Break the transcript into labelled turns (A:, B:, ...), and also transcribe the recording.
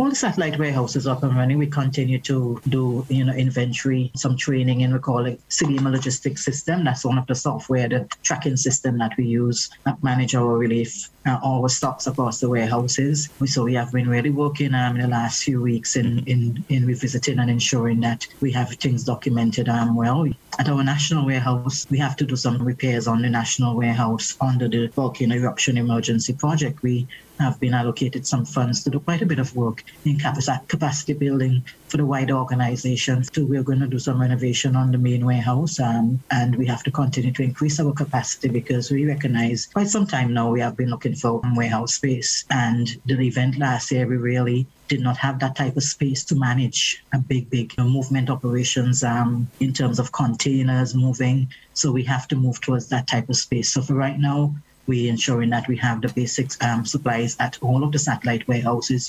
A: all the satellite warehouses up and running. We continue to do, inventory, some training, and we call it Selima Logistics System. That's one of the software, the tracking system that we use that manage our relief, our stocks across the warehouses. So we have been really working in the last few weeks in revisiting and ensuring that we have things documented well. At our national warehouse, we have to do some repairs on the national warehouse under the volcano eruption emergency project. We have been allocated some funds to do quite a bit of work in capacity building for the wider organization. So we're going to do some renovation on the main warehouse, and we have to continue to increase our capacity because we recognize quite some time now we have been looking for warehouse space. And the event last year, we really did not have that type of space to manage a big movement operations in terms of containers moving. So we have to move towards that type of space. So for right now, we're ensuring that we have the basic supplies at all of the satellite warehouses.